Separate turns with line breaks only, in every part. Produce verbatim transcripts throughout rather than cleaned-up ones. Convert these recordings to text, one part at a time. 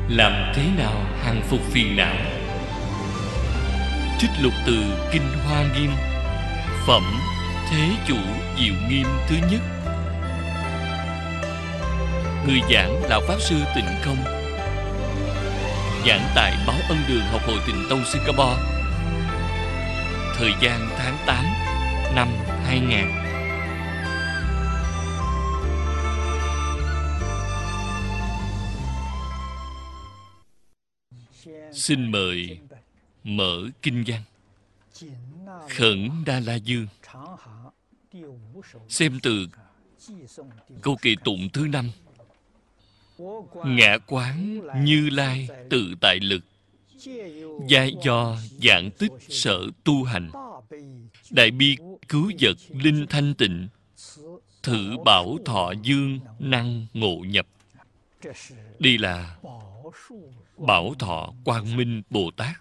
Làm thế nào hàng phục phiền não? Trích lục từ Kinh Hoa Nghiêm, phẩm Thế Chủ Diệu Nghiêm thứ nhất. Người giảng Lão Pháp Sư Tịnh Không, giảng tại Báo Ân Đường Học Hội Tịnh Tông Singapore. Thời gian tháng tám năm hai nghìn. Xin mời mở kinh văn Khẩn Đa La Dương, xem từ câu kỳ tụng thứ năm. Ngã quán Như Lai tự tại lực, giai do giảng tích sở tu hành, đại bi cứu vật linh thanh tịnh, thử bảo thọ dương năng ngộ nhập. Đây là Bảo Thọ Quang Minh Bồ Tát.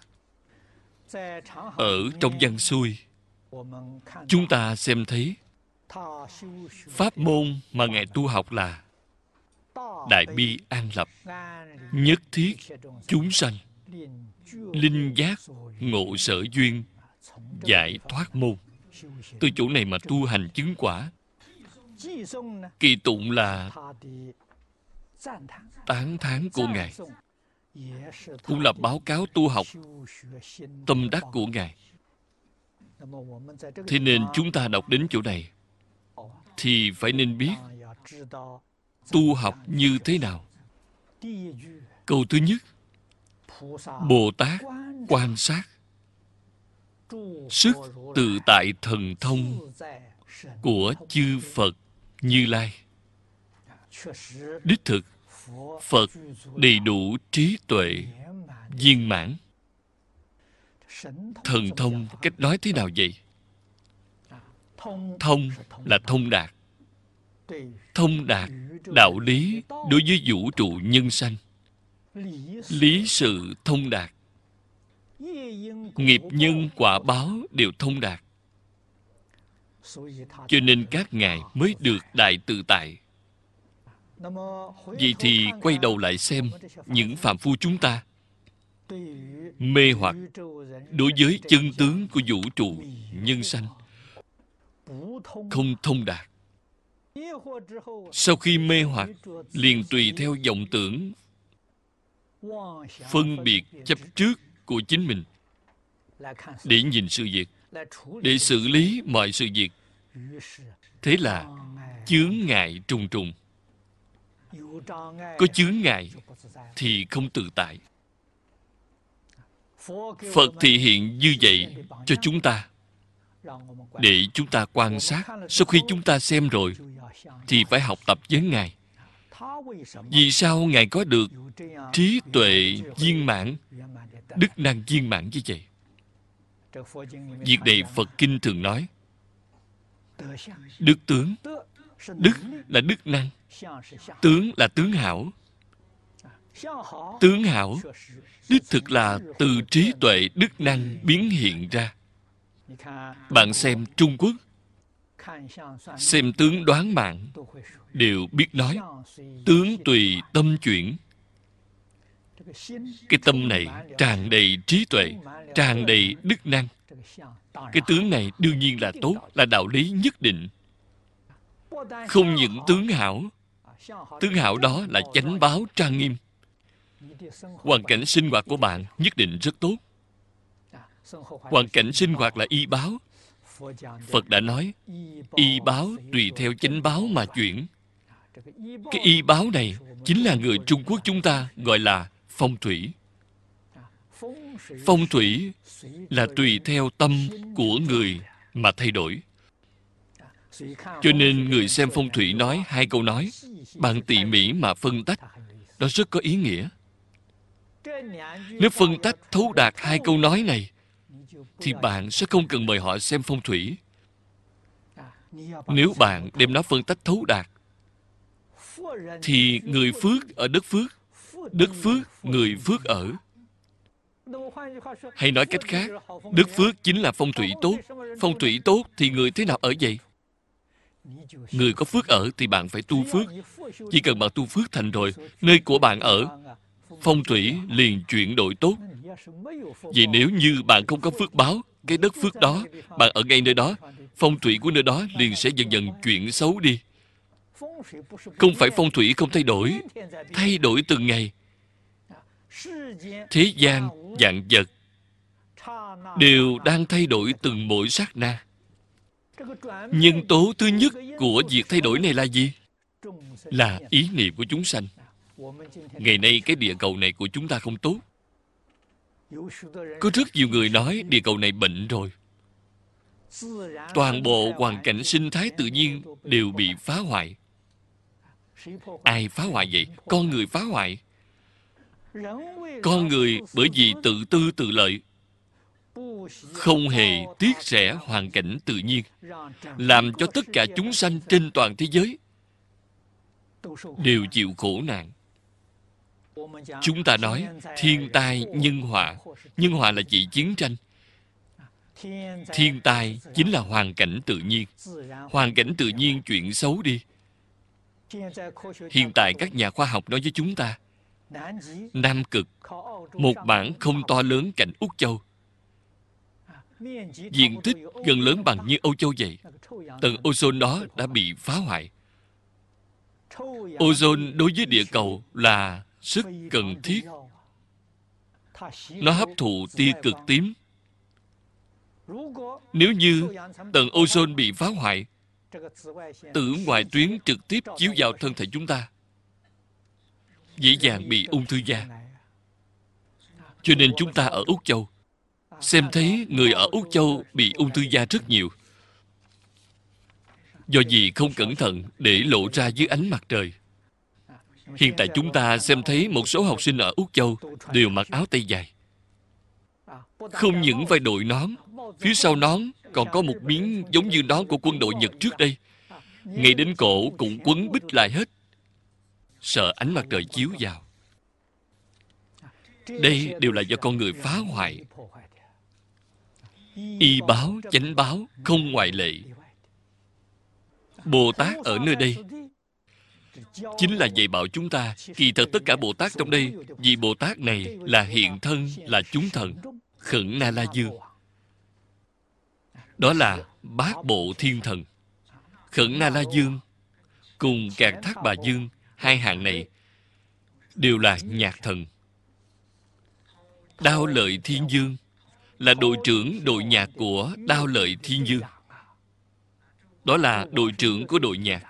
Ở trong văn xuôi, chúng ta xem thấy pháp môn mà Ngài tu học là đại bi an lập, nhất thiết chúng sanh, linh giác ngộ sở duyên, giải thoát môn. Từ chỗ này mà tu hành chứng quả. Kỳ tụng là tán thán của Ngài, cũng là báo cáo tu học tâm đắc của Ngài. Thế nên chúng ta đọc đến chỗ này thì phải nên biết tu học như thế nào. Câu thứ nhất, Bồ Tát quan sát sức tự tại thần thông của chư Phật Như Lai. Đích thực, Phật đầy đủ trí tuệ viên mãn. Thần thông cách nói thế nào vậy? Thông là thông đạt. Thông đạt đạo lý đối với vũ trụ nhân sanh. Lý sự thông đạt. Nghiệp nhân quả báo đều thông đạt. Cho nên các ngài mới được đại tự tại. Vậy thì quay đầu lại xem những phàm phu chúng ta mê hoặc đối với chân tướng của vũ trụ nhân sanh, không thông đạt. Sau khi mê hoặc, liền tùy theo vọng tưởng, phân biệt chấp trước của chính mình để nhìn sự việc, để xử lý mọi sự việc. Thế là chướng ngại trùng trùng. Có chướng ngại thì không tự tại. Phật thị hiện như vậy cho chúng ta, để chúng ta quan sát. Sau khi chúng ta xem rồi thì phải học tập với Ngài. Vì sao Ngài có được trí tuệ viên mãn, đức năng viên mãn như vậy? Việc này Phật Kinh thường nói đức tướng. Đức là đức năng, tướng là tướng hảo. Tướng hảo đích thực là từ trí tuệ đức năng biến hiện ra. Bạn xem Trung Quốc, xem tướng đoán mạng đều biết nói tướng tùy tâm chuyển. Cái tâm này tràn đầy trí tuệ, tràn đầy đức năng. Cái tướng này đương nhiên là tốt, là đạo lý nhất định. Không những tướng hảo, tướng hảo đó là chánh báo trang nghiêm. Hoàn cảnh sinh hoạt của bạn nhất định rất tốt. Hoàn cảnh sinh hoạt là y báo. Phật đã nói, y báo tùy theo chánh báo mà chuyển. Cái y báo này chính là người Trung Quốc chúng ta gọi là phong thủy. Phong thủy là tùy theo tâm của người mà thay đổi. Cho nên người xem phong thủy nói hai câu nói, bạn tỉ mỉ mà phân tách, đó rất có ý nghĩa. Nếu phân tách thấu đạt hai câu nói này, thì bạn sẽ không cần mời họ xem phong thủy. Nếu bạn đem nó phân tách thấu đạt, thì người phước ở đất phước, đất phước người phước ở. Hay nói cách khác, đất phước chính là phong thủy tốt. Phong thủy tốt thì người thế nào ở vậy? Người có phước ở thì bạn phải tu phước. Chỉ cần bạn tu phước thành rồi, nơi của bạn ở phong thủy liền chuyển đổi tốt. Vì nếu như bạn không có phước báo, cái đất phước đó, bạn ở ngay nơi đó, phong thủy của nơi đó liền sẽ dần dần chuyển xấu đi. Không phải phong thủy không thay đổi, thay đổi từng ngày. Thế gian, vạn vật đều đang thay đổi từng mỗi sát na. Nhân tố thứ nhất của việc thay đổi này là gì? Là ý niệm của chúng sanh. Ngày nay cái địa cầu này của chúng ta không tốt. Có rất nhiều người nói địa cầu này bệnh rồi. Toàn bộ hoàn cảnh sinh thái tự nhiên đều bị phá hoại. Ai phá hoại vậy? Con người phá hoại. Con người bởi vì tự tư tự lợi, không hề tiếc rẻ hoàn cảnh tự nhiên, làm cho tất cả chúng sanh trên toàn thế giới đều chịu khổ nạn. Chúng ta nói thiên tai nhân họa. Nhân họa là chỉ chiến tranh. Thiên tai chính là hoàn cảnh tự nhiên. Hoàn cảnh tự nhiên chuyển xấu đi. Hiện tại các nhà khoa học nói với chúng ta, Nam Cực, một mảng không to lớn cạnh Úc Châu, diện tích gần lớn bằng như Âu Châu vậy. Tầng ozone đó đã bị phá hoại. Ozone đối với địa cầu là rất cần thiết. Nó hấp thụ tia cực tím. Nếu như tầng ozone bị phá hoại, tử ngoại tuyến trực tiếp chiếu vào thân thể chúng ta, dễ dàng bị ung thư da. Cho nên chúng ta ở Úc Châu xem thấy người ở Úc Châu bị ung thư da rất nhiều. Do gì không cẩn thận để lộ ra dưới ánh mặt trời. Hiện tại chúng ta xem thấy một số học sinh ở Úc Châu đều mặc áo tay dài. Không những phải đội nón, phía sau nón còn có một miếng giống như nón của quân đội Nhật trước đây. Ngay đến cổ cũng quấn bít lại hết, sợ ánh mặt trời chiếu vào. Đây đều là do con người phá hoại. Y báo, chánh báo, không ngoại lệ. Bồ Tát ở nơi đây chính là dạy bảo chúng ta. Kỳ thật tất cả Bồ Tát trong đây, vì Bồ Tát này là hiện thân, là chúng thần, Khẩn Na La Dương. Đó là bát bộ thiên thần. Khẩn Na La Dương cùng Càn Thác Bà Dương, hai hạng này đều là nhạc thần. Đao Lợi Thiên Dương là đội trưởng đội nhạc của Đao Lợi Thiên Dương. Đó là đội trưởng của đội nhạc.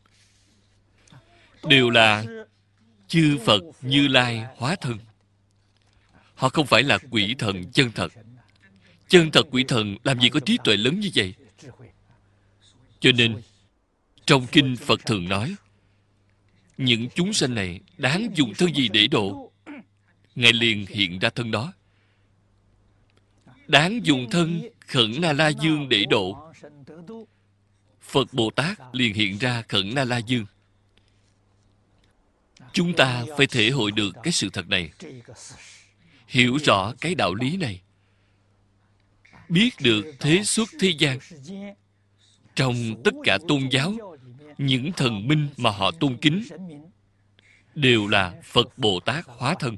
Đều là chư Phật Như Lai hóa thân. Họ không phải là quỷ thần chân thật. Chân thật quỷ thần làm gì có trí tuệ lớn như vậy? Cho nên trong kinh Phật thường nói, những chúng sanh này đáng dùng thân gì để độ? Ngài liền hiện ra thân đó. Đáng dùng thân Khẩn Na La Dương để độ. Phật Bồ Tát liền hiện ra Khẩn Na La Dương. Chúng ta phải thể hội được cái sự thật này, hiểu rõ cái đạo lý này, biết được thế xuất thế gian. Trong tất cả tôn giáo, những thần minh mà họ tôn kính đều là Phật Bồ Tát hóa thân.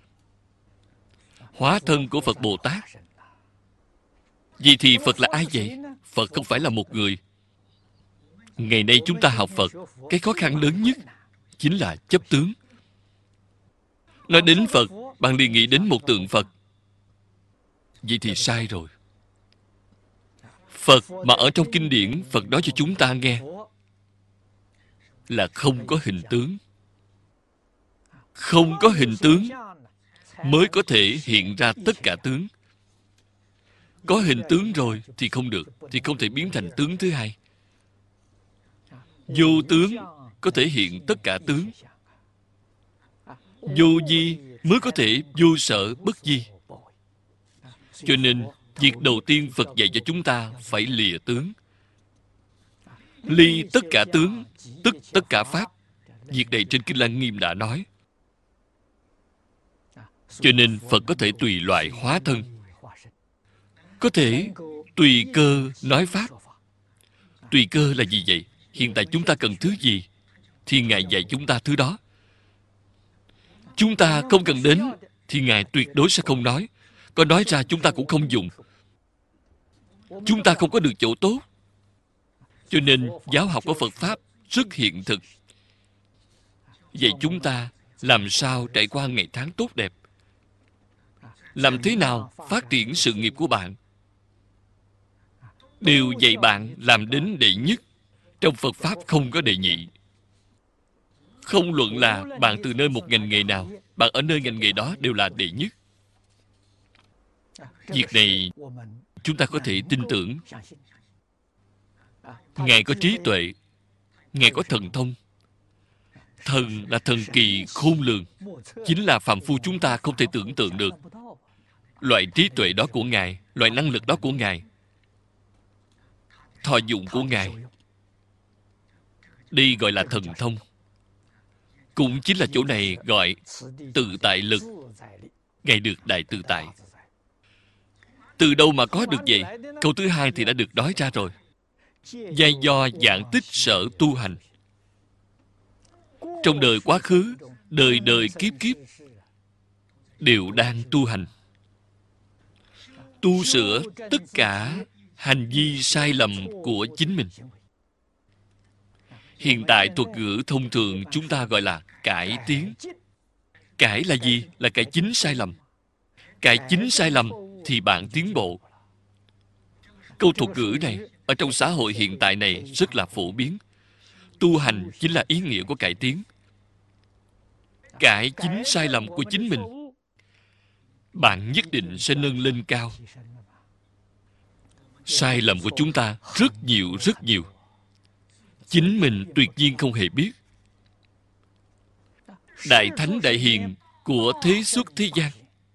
Hóa thân của Phật Bồ Tát. Vậy thì Phật là ai vậy? Phật không phải là một người. Ngày nay chúng ta học Phật, cái khó khăn lớn nhất chính là chấp tướng. Nói đến Phật, bạn liền nghĩ đến một tượng Phật. Vậy thì sai rồi. Phật mà ở trong kinh điển Phật nói cho chúng ta nghe là không có hình tướng. Không có hình tướng mới có thể hiện ra tất cả tướng. Có hình tướng rồi thì không được, thì không thể biến thành tướng thứ hai. Vô tướng có thể hiện tất cả tướng. Vô vi mới có thể vô sở bất vi. Cho nên việc đầu tiên Phật dạy cho chúng ta phải lìa tướng. Ly tất cả tướng, tức tất cả pháp. Việc này trên Kinh Lăng Nghiêm đã nói. Cho nên Phật có thể tùy loại hóa thân, có thể tùy cơ nói pháp. Tùy cơ là gì vậy? Hiện tại chúng ta cần thứ gì thì Ngài dạy chúng ta thứ đó. Chúng ta không cần đến thì Ngài tuyệt đối sẽ không nói. Có nói ra chúng ta cũng không dùng. Chúng ta không có được chỗ tốt. Cho nên giáo học của Phật Pháp rất hiện thực. Vậy chúng ta làm sao trải qua ngày tháng tốt đẹp? Làm thế nào phát triển sự nghiệp của bạn? Đều dạy bạn làm đến đệ nhất. Trong Phật Pháp không có đệ nhị. Không luận là bạn từ nơi một ngành nghề nào, bạn ở nơi ngành nghề đó đều là đệ nhất. Việc này chúng ta có thể tin tưởng. Ngài có trí tuệ, Ngài có thần thông. Thần là thần kỳ khôn lường, chính là phàm phu chúng ta không thể tưởng tượng được. Loại trí tuệ đó của Ngài, loại năng lực đó của Ngài, thọ dụng của Ngài, đây gọi là thần thông. Cũng chính là chỗ này gọi tự tại lực. Ngài được đại tự tại. Từ đâu mà có được vậy? Câu thứ hai thì đã được nói ra rồi. Giai do dạng tích sở tu hành. Trong đời quá khứ, đời đời kiếp kiếp đều đang tu hành, tu sửa tất cả hành vi sai lầm của chính mình. Hiện tại thuật ngữ thông thường chúng ta gọi là cải tiến. Cải là gì? Là cải chính sai lầm. Cải chính sai lầm thì bạn tiến bộ. Câu thuật ngữ này ở trong xã hội hiện tại này rất là phổ biến. Tu hành chính là ý nghĩa của cải tiến. Cải chính sai lầm của chính mình, bạn nhất định sẽ nâng lên cao. Sai lầm của chúng ta rất nhiều rất nhiều. Chính mình tuyệt nhiên không hề biết. Đại thánh đại hiền của thế xuất thế gian,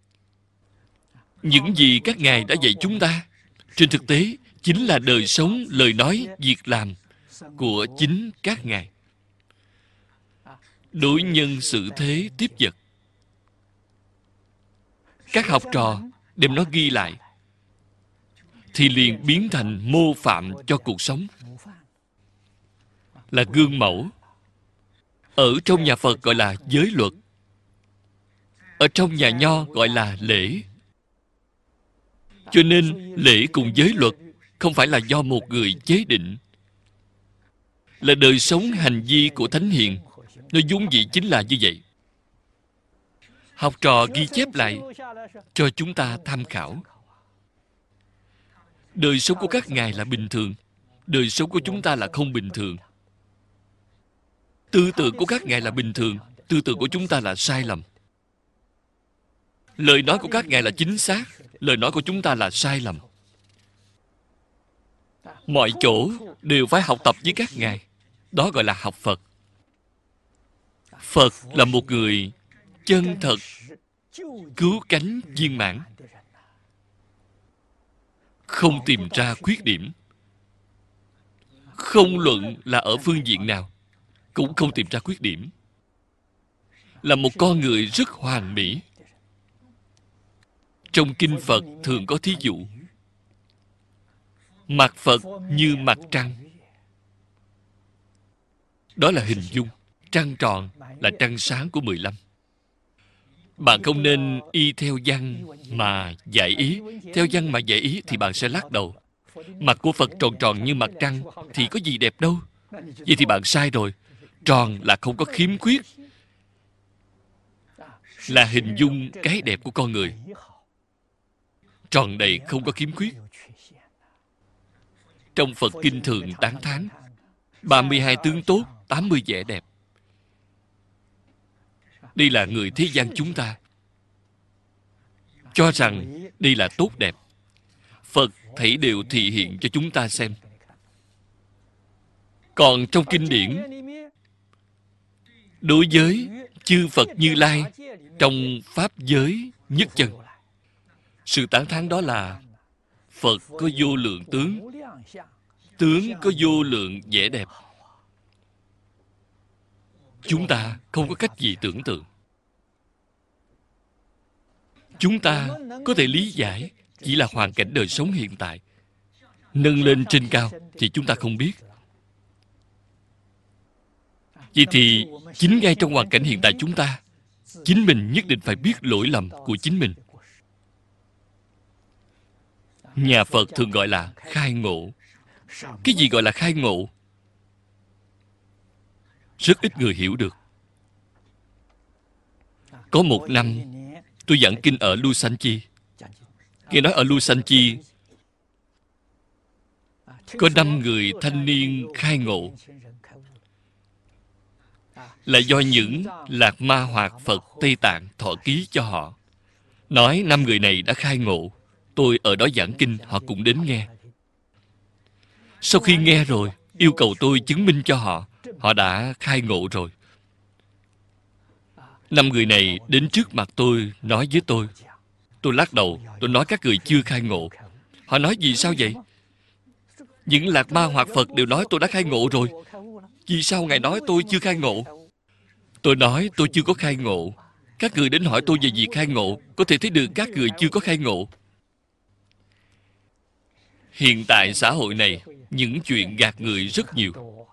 những gì các ngài đã dạy chúng ta, trên thực tế chính là đời sống, lời nói, việc làm của chính các ngài. Đối nhân xử thế tiếp vật, các học trò đem nó ghi lại thì liền biến thành mô phạm cho cuộc sống, là gương mẫu. Ở trong nhà Phật gọi là giới luật, ở trong nhà Nho gọi là lễ. Cho nên lễ cùng giới luật không phải là do một người chế định, là đời sống hành vi của thánh hiền. Nó vốn dĩ chính là như vậy. Học trò ghi chép lại cho chúng ta tham khảo. Đời sống của các ngài là bình thường, đời sống của chúng ta là không bình thường. Tư tưởng của các ngài là bình thường, tư tưởng của chúng ta là sai lầm. Lời nói của các ngài là chính xác, lời nói của chúng ta là sai lầm. Mọi chỗ đều phải học tập với các ngài. Đó gọi là học Phật. Phật là một người chân thật, cứu cánh viên mãn, không tìm ra khuyết điểm. Không luận là ở phương diện nào, cũng không tìm ra khuyết điểm. Là một con người rất hoàn mỹ. Trong kinh Phật thường có thí dụ, mặt Phật như mặt trăng. Đó là hình dung. Trăng tròn là trăng sáng của mười lăm. Bạn không nên y theo văn mà giải ý. Theo văn mà giải ý thì bạn sẽ lắc đầu. Mặt của Phật tròn tròn như mặt trăng thì có gì đẹp đâu. Vậy thì bạn sai rồi. Tròn là không có khiếm khuyết, là hình dung cái đẹp của con người. Tròn đầy không có khiếm khuyết. Trong Phật Kinh thường tán thán ba mươi hai tướng tốt, tám mươi vẻ đẹp. Đây là người thế gian chúng ta cho rằng đây là tốt đẹp. Phật thảy đều thị hiện cho chúng ta xem. Còn trong kinh điển, đối với chư Phật Như Lai trong Pháp giới nhất chân, sự tán thán đó là Phật có vô lượng tướng, tướng có vô lượng vẻ đẹp. Chúng ta không có cách gì tưởng tượng. Chúng ta có thể lý giải chỉ là hoàn cảnh đời sống hiện tại. Nâng lên trên cao thì chúng ta không biết. Vậy thì chính ngay trong hoàn cảnh hiện tại chúng ta, chính mình nhất định phải biết lỗi lầm của chính mình. Nhà Phật thường gọi là khai ngộ. Cái gì gọi là khai ngộ? Rất ít người hiểu được. Có một năm, tôi giảng kinh ở Lusanchi. Nghe nói ở Lusanchi có năm người thanh niên khai ngộ, là do những Lạc Ma Hoạt Phật Tây Tạng thọ ký cho họ. Nói năm người này đã khai ngộ. Tôi ở đó giảng kinh, họ cũng đến nghe. Sau khi nghe rồi, yêu cầu tôi chứng minh cho họ, họ đã khai ngộ rồi. Năm người này đến trước mặt tôi, nói với tôi. Tôi lắc đầu, tôi nói các người chưa khai ngộ. Họ nói vì sao vậy? Những Lạc Ma Hoạt Phật đều nói tôi đã khai ngộ rồi. Vì sao Ngài nói tôi chưa khai ngộ? Tôi nói tôi chưa có khai ngộ. Các người đến hỏi tôi về việc khai ngộ, có thể thấy được các người chưa có khai ngộ. Hiện tại xã hội này, những chuyện gạt người rất nhiều.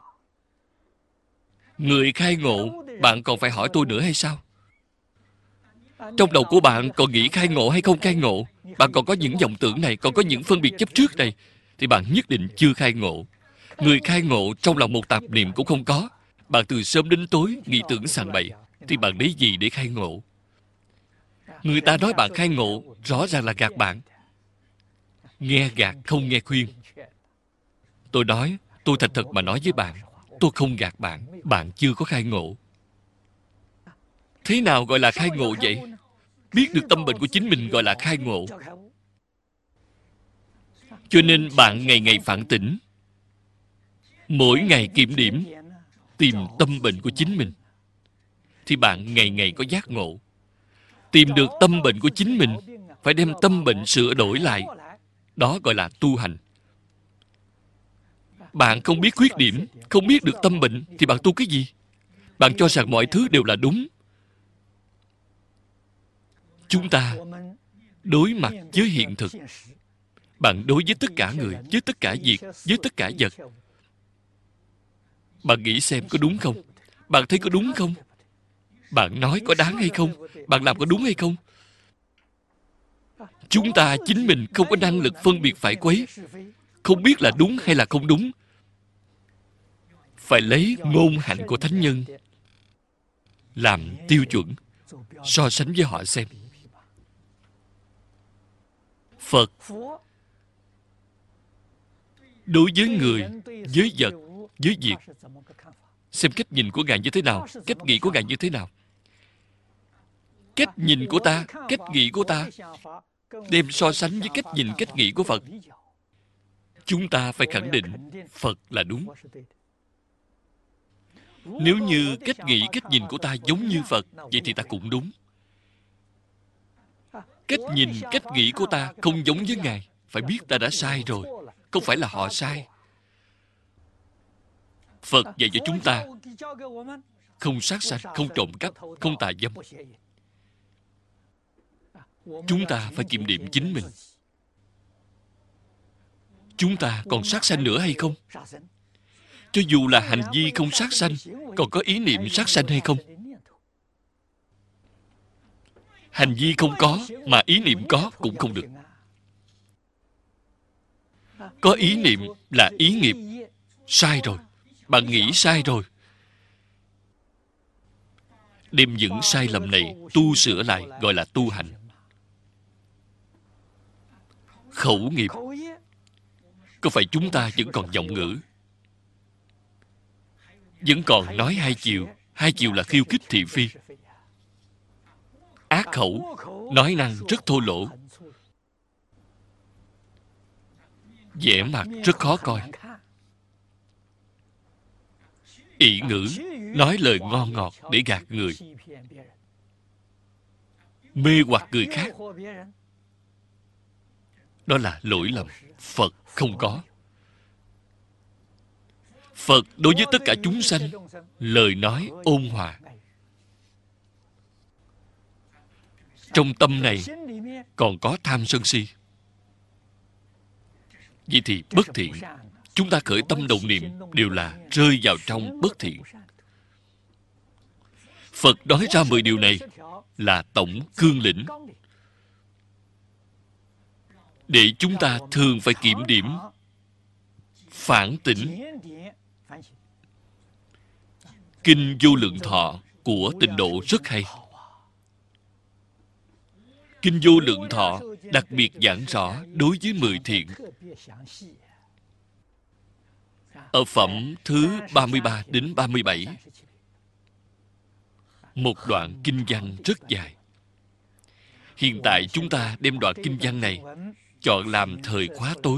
Người khai ngộ, bạn còn phải hỏi tôi nữa hay sao? Trong đầu của bạn còn nghĩ khai ngộ hay không khai ngộ, bạn còn có những vọng tưởng này, còn có những phân biệt chấp trước này, thì bạn nhất định chưa khai ngộ. Người khai ngộ trong lòng một tạp niệm cũng không có. Bạn từ sớm đến tối nghĩ tưởng sằng bậy, thì bạn lấy gì để khai ngộ? Người ta nói bạn khai ngộ, rõ ràng là gạt bạn. Nghe gạt không nghe khuyên. Tôi nói, tôi thành thật mà nói với bạn, tôi không gạt bạn, bạn chưa có khai ngộ. Thế nào gọi là khai ngộ vậy? Biết được tâm bệnh của chính mình gọi là khai ngộ. Cho nên bạn ngày ngày phản tỉnh, mỗi ngày kiểm điểm, tìm tâm bệnh của chính mình, thì bạn ngày ngày có giác ngộ. Tìm được tâm bệnh của chính mình, phải đem tâm bệnh sửa đổi lại. Đó gọi là tu hành. Bạn không biết khuyết điểm, không biết được tâm bệnh, thì bạn tu cái gì? Bạn cho rằng mọi thứ đều là đúng. Chúng ta đối mặt với hiện thực. Bạn đối với tất cả người, với tất cả việc, với tất cả vật. Bạn nghĩ xem có đúng không? Bạn thấy có đúng không? Bạn nói có đáng hay không? Bạn làm có đúng hay không? Chúng ta chính mình không có năng lực phân biệt phải quấy, không biết là đúng hay là không đúng. Phải lấy ngôn hạnh của thánh nhân làm tiêu chuẩn, so sánh với họ xem. Phật đối với người, với vật, với việc, xem cách nhìn của Ngài như thế nào, cách nghĩ của Ngài như thế nào. Cách nhìn của ta, cách nghĩ của ta đem so sánh với cách nhìn, cách nghĩ của Phật. Chúng ta phải khẳng định Phật là đúng. Nếu như cách nghĩ, cách nhìn của ta giống như Phật, vậy thì ta cũng đúng. Cách nhìn, cách nghĩ của ta không giống với Ngài, phải biết ta đã sai rồi. Không phải là họ sai. Phật dạy cho chúng ta không sát sanh, không trộm cắp, không tà dâm. Chúng ta phải kiểm điểm chính mình. Chúng ta còn sát sanh nữa hay không? Cho dù là hành vi không sát sanh, còn có ý niệm sát sanh hay không? Hành vi không có, mà ý niệm có cũng không được. Có ý niệm là ý nghiệp. Sai rồi. Bạn nghĩ sai rồi. Đem những sai lầm này tu sửa lại gọi là tu hành. Khẩu nghiệp. Có phải chúng ta vẫn còn vọng ngữ, vẫn còn nói hai chiều? Hai chiều là khiêu khích thị phi. Ác khẩu, nói năng rất thô lỗ, vẻ mặt rất khó coi. Ỷ ngữ, nói lời ngon ngọt để gạt người, mê hoặc người khác. Đó là lỗi lầm. Phật không có. Phật đối với tất cả chúng sanh, lời nói ôn hòa. Trong tâm này còn có tham sân si. Vậy thì bất thiện. Chúng ta khởi tâm động niệm đều là rơi vào trong bất thiện. Phật nói ra mười điều này là tổng cương lĩnh, để chúng ta thường phải kiểm điểm, phản tỉnh. Kinh Vô Lượng Thọ của Tịnh Độ rất hay. Kinh Vô Lượng Thọ đặc biệt giảng rõ đối với mười thiện. Ở phẩm thứ ba mươi ba đến ba mươi bảy, một đoạn kinh văn rất dài. Hiện tại chúng ta đem đoạn kinh văn này chọn làm thời khóa tối.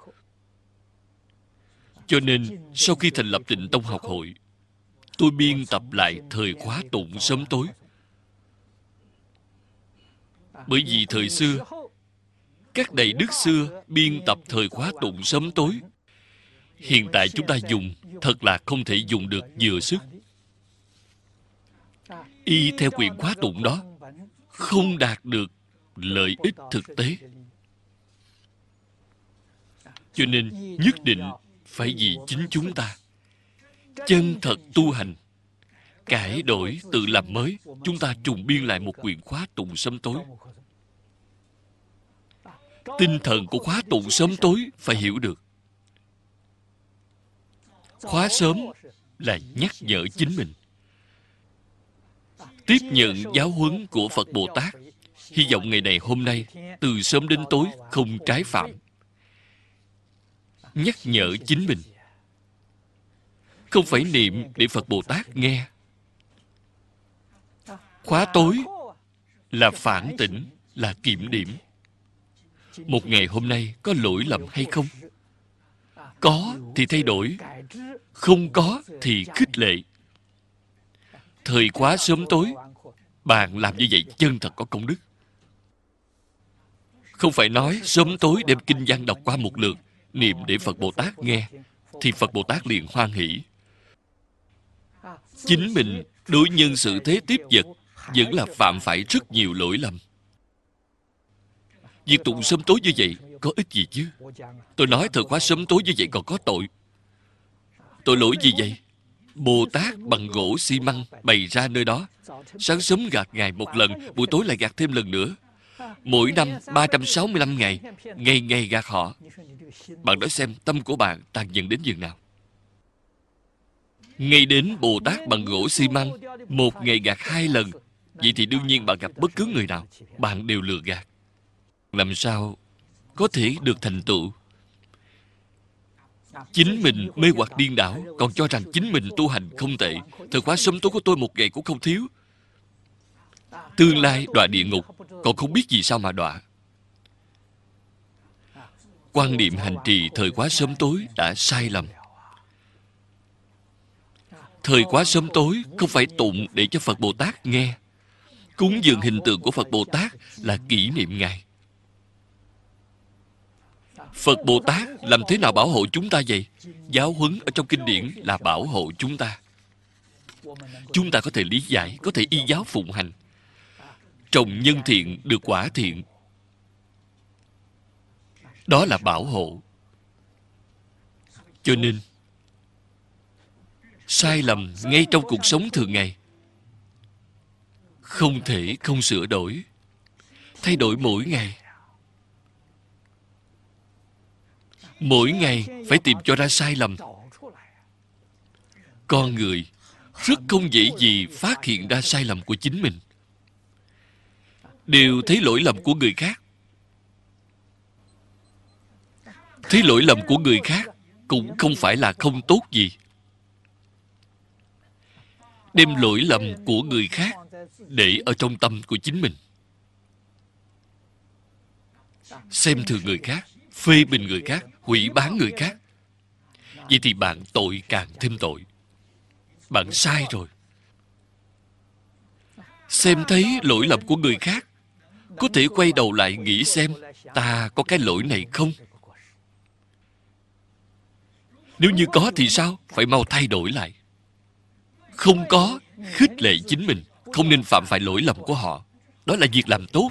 Cho nên sau khi thành lập Tịnh Tông học hội, tôi biên tập lại thời khóa tụng sớm tối. Bởi vì thời xưa, các đại đức xưa biên tập thời khóa tụng sớm tối. Hiện tại chúng ta dùng, thật là không thể dùng được vừa sức. Y theo quyển khóa tụng đó, không đạt được lợi ích thực tế. Cho nên nhất định phải vì chính chúng ta chân thật tu hành, cải đổi, tự làm mới, chúng ta trùng biên lại một quyển khóa tụng sớm tối. Tinh thần của khóa tụng sớm tối phải hiểu được. Khóa sớm là nhắc nhở chính mình, tiếp nhận giáo huấn của Phật Bồ Tát. Hy vọng ngày này hôm nay, từ sớm đến tối không trái phạm. Nhắc nhở chính mình, không phải niệm để Phật Bồ Tát nghe. Khóa tối là phản tỉnh, là kiểm điểm. Một ngày hôm nay có lỗi lầm hay không? Có thì thay đổi, không có thì khích lệ. Thời khóa sớm tối, bạn làm như vậy chân thật có công đức. Không phải nói sớm tối đem kinh văn đọc qua một lượt, niệm để Phật Bồ Tát nghe, thì Phật Bồ Tát liền hoan hỷ. Chính mình đối nhân sự thế tiếp vật vẫn là phạm phải rất nhiều lỗi lầm. Việc tụng sớm tối như vậy có ích gì chứ? Tôi nói thời khóa sớm tối như vậy còn có tội. Tội lỗi gì vậy? Bồ Tát bằng gỗ xi măng bày ra nơi đó. Sáng sớm gạt Ngài một lần, buổi tối lại gạt thêm lần nữa. Mỗi năm ba trăm sáu mươi lăm ngày, ngày ngày gạt họ. Bạn nói xem tâm của bạn tàn nhẫn đến nhường nào? Ngay đến Bồ Tát bằng gỗ xi măng, một ngày gạt hai lần. Vậy thì đương nhiên bạn gặp bất cứ người nào, bạn đều lừa gạt. Làm sao có thể được thành tựu? Chính mình mê hoặc điên đảo, còn cho rằng chính mình tu hành không tệ. Thời khóa sớm tối của tôi một ngày cũng không thiếu. Tương lai đọa địa ngục, còn không biết vì sao mà đọa. Quan niệm hành trì thời khóa sớm tối đã sai lầm. Thời khóa sớm tối không phải tụng để cho Phật Bồ Tát nghe. Cúng dường hình tượng của Phật Bồ Tát là kỷ niệm Ngài. Phật Bồ Tát làm thế nào bảo hộ chúng ta vậy? Giáo huấn ở trong kinh điển là bảo hộ chúng ta. Chúng ta có thể lý giải, có thể y giáo phụng hành. Trồng nhân thiện được quả thiện. Đó là bảo hộ. Cho nên, sai lầm ngay trong cuộc sống thường ngày không thể không sửa đổi. Thay đổi mỗi ngày. Mỗi ngày phải tìm cho ra sai lầm. Con người rất không dễ gì phát hiện ra sai lầm của chính mình. Đều thấy lỗi lầm của người khác. Thấy lỗi lầm của người khác cũng không phải là không tốt gì. Đem lỗi lầm của người khác để ở trong tâm của chính mình. Xem thường người khác, phê bình người khác, hủy báng người khác. Vậy thì bạn tội càng thêm tội. Bạn sai rồi. Xem thấy lỗi lầm của người khác, có thể quay đầu lại nghĩ xem ta có cái lỗi này không? Nếu như có thì sao? Phải mau thay đổi lại. Không có, khích lệ chính mình. Không nên phạm phải lỗi lầm của họ. Đó là việc làm tốt.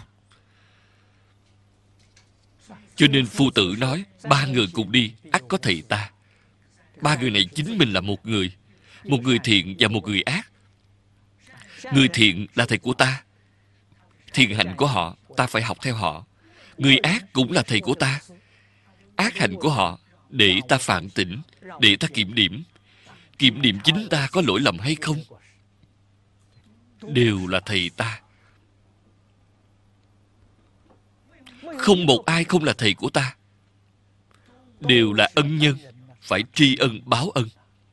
Cho nên Phu Tử nói, ba người cùng đi, ắt có thầy ta. Ba người này chính mình là một người. Một người thiện và một người ác. Người thiện là thầy của ta. Thiện hạnh của họ, ta phải học theo họ. Người ác cũng là thầy của ta. Ác hạnh của họ, để ta phản tỉnh, để ta kiểm điểm. Kiểm điểm chính ta có lỗi lầm hay không. Đều là thầy ta. Không một ai không là thầy của ta. Đều là ân nhân, phải tri ân báo ân.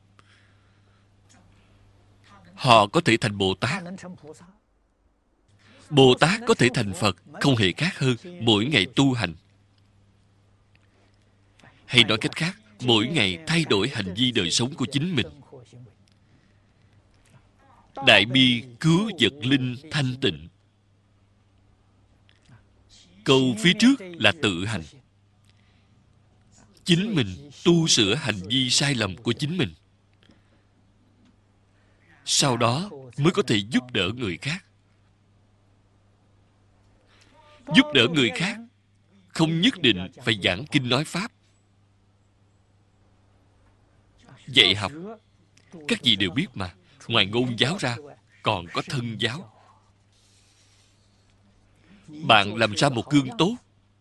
Họ có thể thành Bồ Tát. Bồ Tát có thể thành Phật, không hề khác hơn, mỗi ngày tu hành. Hay nói cách khác, mỗi ngày thay đổi hành vi đời sống của chính mình. Đại bi cứu vật linh thanh tịnh. Câu phía trước là tự hành. Chính mình tu sửa hành vi sai lầm của chính mình. Sau đó mới có thể giúp đỡ người khác. Giúp đỡ người khác không nhất định phải giảng kinh nói pháp. Dạy học, các vị đều biết mà, ngoài ngôn giáo ra, còn có thân giáo. Bạn làm ra một gương tốt,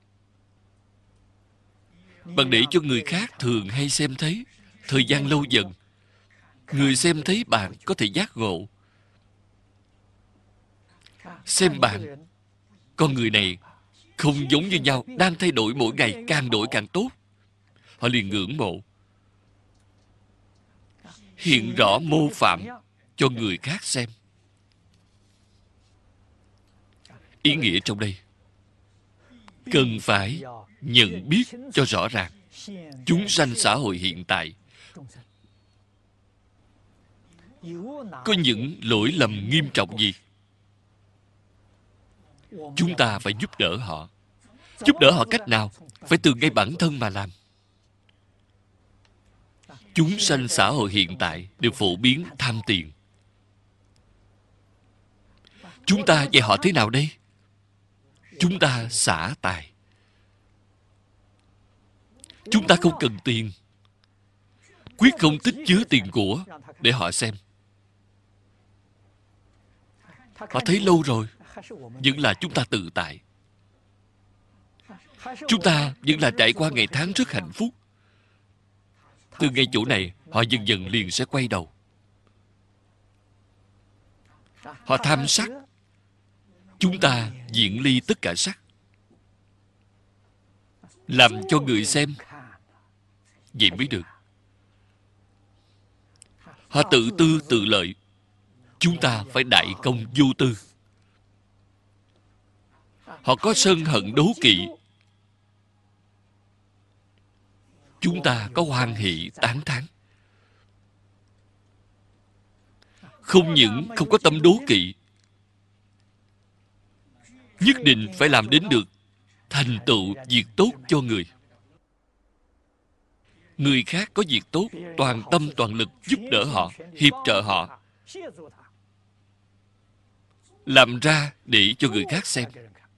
bạn để cho người khác thường hay xem thấy. Thời gian lâu dần, người xem thấy bạn có thể giác ngộ. Xem bạn, con người này không giống như nhau, đang thay đổi mỗi ngày, càng đổi càng tốt. Họ liền ngưỡng mộ, hiện rõ mô phạm cho người khác xem. Ý nghĩa trong đây, cần phải nhận biết cho rõ ràng chúng sanh xã hội hiện tại có những lỗi lầm nghiêm trọng gì. Chúng ta phải giúp đỡ họ. Giúp đỡ họ cách nào? Phải từ ngay bản thân mà làm. Chúng sanh xã hội hiện tại đều phổ biến tham tiền. Chúng ta dạy họ thế nào đây? Chúng ta xả tài. Chúng ta không cần tiền, quyết không tích chứa tiền của để họ xem. Họ thấy lâu rồi, vẫn là chúng ta tự tại. Chúng ta vẫn là trải qua ngày tháng rất hạnh phúc. Từ ngay chỗ này, họ dần dần liền sẽ quay đầu. Họ tham sắc, chúng ta diễn ly tất cả sắc, làm cho người xem. Vậy mới được. Họ tự tư tự lợi, chúng ta phải đại công vô tư. Họ có sân hận đố kỵ, chúng ta có hoan hỷ tán thán. Không những không có tâm đố kỵ, nhất định phải làm đến được thành tựu việc tốt cho người. Người khác có việc tốt, toàn tâm toàn lực giúp đỡ họ, hiệp trợ họ, làm ra để cho người khác xem.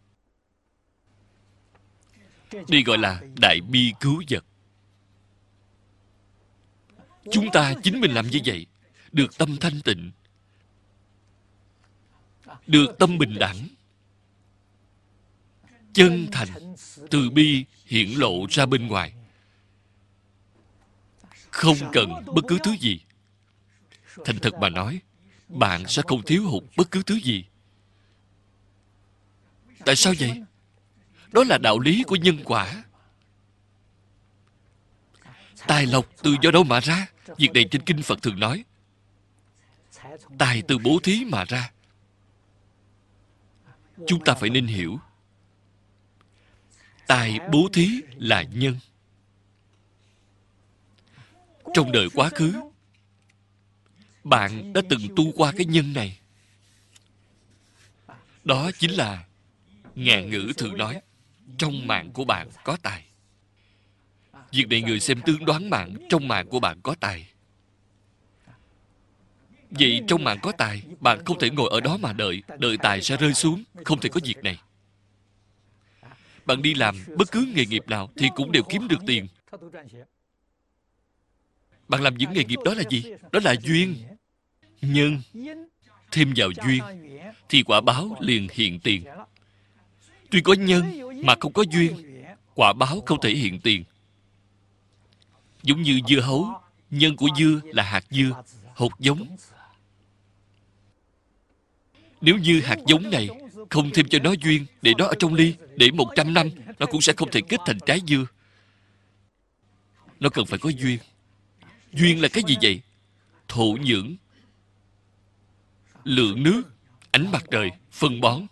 Đây gọi là đại bi cứu vật. Chúng ta chính mình làm như vậy, được tâm thanh tịnh, được tâm bình đẳng, chân thành, từ bi hiển lộ ra bên ngoài. Không cần bất cứ thứ gì. Thành thật mà nói, bạn sẽ không thiếu hụt bất cứ thứ gì. Tại sao vậy? Đó là đạo lý của nhân quả. Tài lộc từ do đâu mà ra? Việc này trên kinh Phật thường nói. Tài từ bố thí mà ra. Chúng ta phải nên hiểu, tài bố thí là nhân. Trong đời quá khứ, bạn đã từng tu qua cái nhân này. Đó chính là ngạn ngữ thường nói, trong mạng của bạn có tài. Việc này người xem tương đoán mạng, trong mạng của bạn có tài. Vậy trong mạng có tài, bạn không thể ngồi ở đó mà đợi, đợi tài sẽ rơi xuống, không thể có việc này. Bạn đi làm bất cứ nghề nghiệp nào thì cũng đều kiếm được tiền. Bạn làm những nghề nghiệp đó là gì? Đó là duyên, nhân. thêm vào duyên, thì quả báo liền hiện tiền. Tuy có nhân mà không có duyên, quả báo không thể hiện tiền. Giống như dưa hấu, nhân của dưa là hạt dưa, hột giống. Nếu như hạt giống này không thêm cho nó duyên, để nó ở trong ly, để một trăm năm, nó cũng sẽ không thể kết thành trái dưa. Nó cần phải có duyên. Duyên là cái gì vậy? Thổ nhưỡng, lượng nước, ánh mặt trời, phân bón.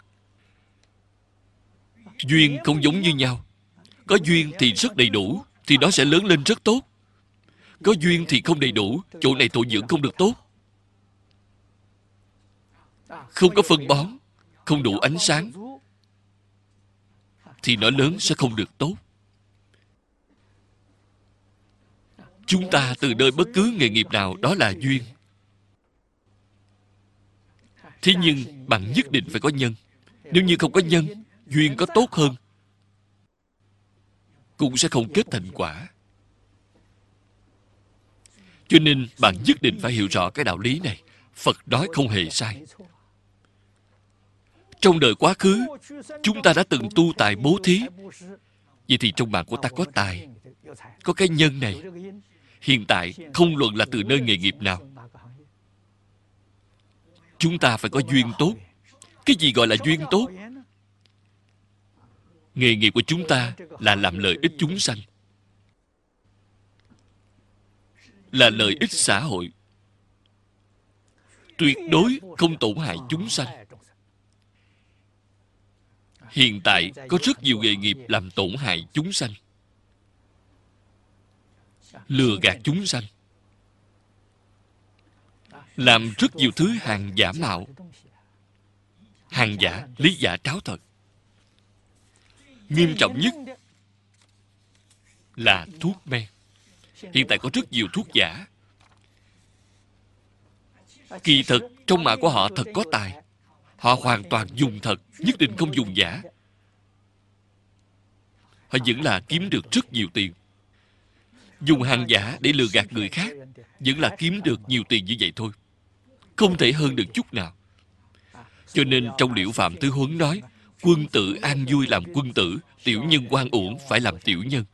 Duyên không giống như nhau. Có duyên thì rất đầy đủ, thì nó sẽ lớn lên rất tốt. Có duyên thì không đầy đủ, chỗ này thổ nhưỡng không được tốt. Không có phân bón, không đủ ánh sáng, thì nó lớn sẽ không được tốt. Chúng ta từ nơi bất cứ nghề nghiệp nào, đó là duyên. Thế nhưng bạn nhất định phải có nhân. Nếu như không có nhân, duyên có tốt hơn cũng sẽ không kết thành quả. Cho nên bạn nhất định phải hiểu rõ cái đạo lý này. Phật nói không hề sai. Trong đời quá khứ, chúng ta đã từng tu tài bố thí. Vậy thì trong mạng của ta có tài, có cái nhân này. Hiện tại, không luận là từ nơi nghề nghiệp nào, chúng ta phải có duyên tốt. Cái gì gọi là duyên tốt? Nghề nghiệp của chúng ta là làm lợi ích chúng sanh, là lợi ích xã hội, tuyệt đối không tổn hại chúng sanh. Hiện tại có rất nhiều nghề nghiệp làm tổn hại chúng sanh, lừa gạt chúng sanh, làm rất nhiều thứ hàng giả mạo, hàng giả, lý giả tráo thật. Nghiêm trọng nhất là thuốc men. Hiện tại có rất nhiều thuốc giả. Kỳ thực, trong mạng của họ thật có tài. Họ hoàn toàn dùng thật, nhất định không dùng giả. Họ vẫn là kiếm được rất nhiều tiền. Dùng hàng giả để lừa gạt người khác, vẫn là kiếm được nhiều tiền như vậy thôi. Không thể hơn được chút nào. Cho nên trong Liễu Phạm Tứ Huấn nói, quân tử an vui làm quân tử, tiểu nhân oan uổng phải làm tiểu nhân.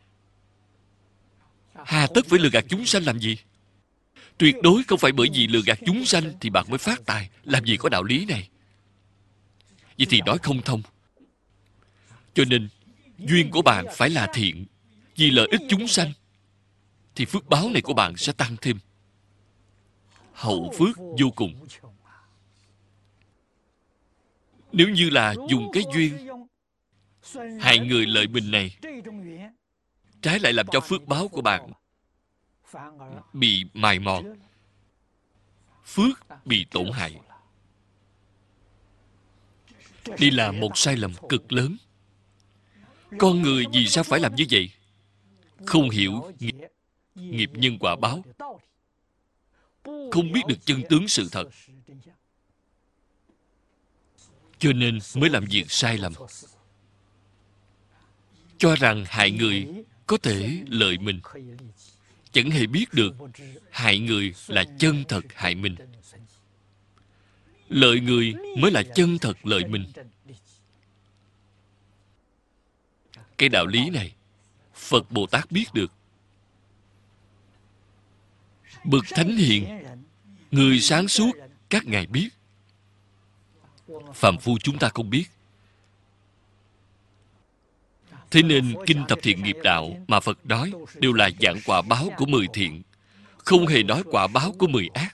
Hà tất phải lừa gạt chúng sanh làm gì? Tuyệt đối không phải bởi vì lừa gạt chúng sanh thì bạn mới phát tài. Làm gì có đạo lý này? Vậy thì nói không thông. Cho nên, duyên của bạn phải là thiện. Vì lợi ích chúng sanh, thì phước báo này của bạn sẽ tăng thêm. Hậu phước vô cùng. Nếu như là dùng cái duyên hại người lợi mình này, trái lại làm cho phước báo của bạn bị mài mòn, phước bị tổn hại. Đây là một sai lầm cực lớn. Con người vì sao phải làm như vậy? Không hiểu nghiệp, nghiệp nhân quả báo, không biết được chân tướng sự thật, cho nên mới làm việc sai lầm. Cho rằng hại người có thể lợi mình, chẳng hề biết được hại người là chân thật hại mình. Lợi người mới là chân thật lợi mình. Cái đạo lý này, Phật Bồ Tát biết được. Bậc thánh hiền, người sáng suốt, các ngài biết. Phàm phu chúng ta không biết. Thế nên Kinh Thập Thiện Nghiệp Đạo mà Phật nói đều là dạng quả báo của mười thiện, không hề nói quả báo của mười ác.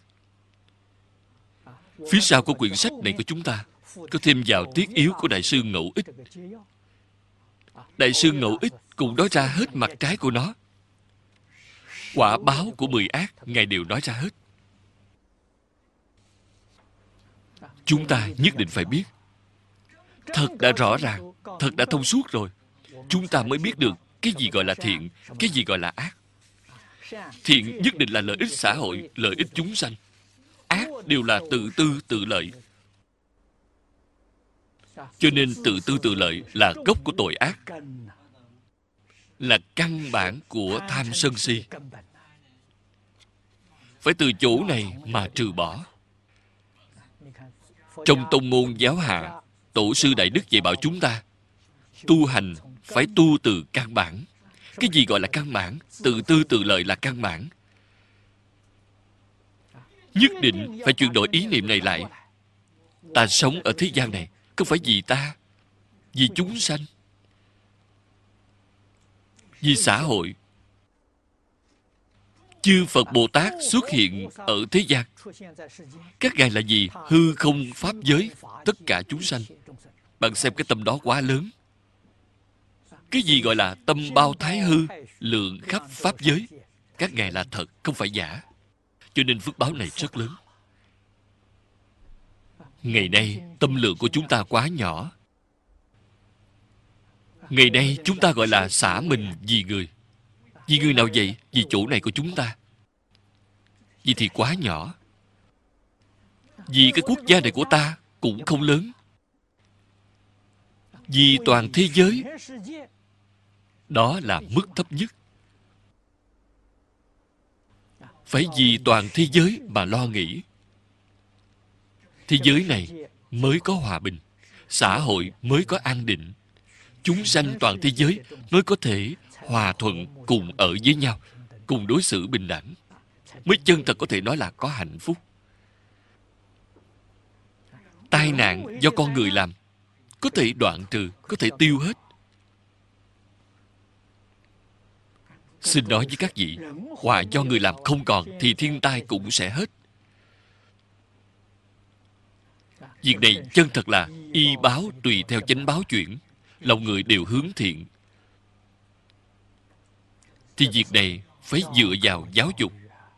Phía sau của quyển sách này của chúng ta có thêm vào tiết yếu của Đại sư Ngẫu Ích. Đại sư Ngẫu Ích cũng nói ra hết mặt trái của nó. Quả báo của mười ác, ngài đều nói ra hết. Chúng ta nhất định phải biết. Thật đã rõ ràng, thật đã thông suốt rồi, chúng ta mới biết được cái gì gọi là thiện, cái gì gọi là ác. Thiện nhất định là lợi ích xã hội, lợi ích chúng sanh. Ác đều là tự tư tự lợi. Cho nên tự tư tự lợi là gốc của tội ác, là căn bản của tham sân si. Phải từ chỗ này mà trừ bỏ. Trong tông môn giáo hạ, Tổ sư Đại Đức dạy bảo chúng ta tu hành phải tu từ căn bản. Cái gì gọi là căn bản? Tự tư tự lợi là căn bản. Nhất định phải chuyển đổi ý niệm này lại. Ta sống ở thế gian này không phải vì ta, vì chúng sanh, vì xã hội. Chư Phật Bồ Tát xuất hiện ở thế gian. Các ngài là gì? Hư không pháp giới, tất cả chúng sanh. Bạn xem cái tâm đó quá lớn. Cái gì gọi là tâm bao thái hư, lượng khắp pháp giới? Các ngài là thật, không phải giả. Cho nên phước báo này rất lớn. Ngày nay, tâm lượng của chúng ta quá nhỏ. Ngày nay, chúng ta gọi là xả mình vì người. Vì người nào vậy? Vì chỗ này của chúng ta. Vì thì quá nhỏ. Vì cái quốc gia này của ta cũng không lớn. Vì toàn thế giới, đó là mức thấp nhất. Phải vì toàn thế giới mà lo nghĩ. Thế giới này mới có hòa bình, xã hội mới có an định, chúng sanh toàn thế giới mới có thể hòa thuận cùng ở với nhau, cùng đối xử bình đẳng, mới chân thật có thể nói là có hạnh phúc. Tai nạn do con người làm có thể đoạn trừ, có thể tiêu hết. Xin nói với các vị, họa do người làm không còn thì thiên tai cũng sẽ hết. Việc này chân thật là y báo tùy theo chánh báo chuyển, lòng người đều hướng thiện. Thì việc này phải dựa vào giáo dục.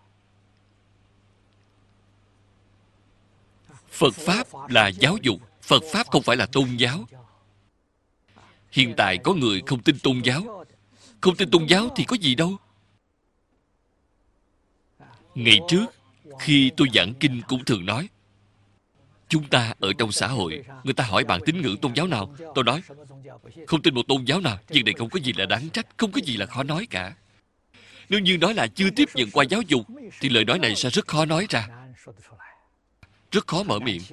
Phật Pháp là giáo dục, Phật Pháp không phải là tôn giáo. Hiện tại có người không tin tôn giáo. Không tin tôn giáo thì có gì đâu. Ngày trước, khi tôi giảng kinh cũng thường nói, chúng ta ở trong xã hội, người ta hỏi bạn tín ngưỡng tôn giáo nào, tôi nói, không tin một tôn giáo nào, việc này không có gì là đáng trách, không có gì là khó nói cả. Nếu như nói là chưa tiếp nhận qua giáo dục, thì lời nói này sẽ rất khó nói ra. Rất khó mở miệng.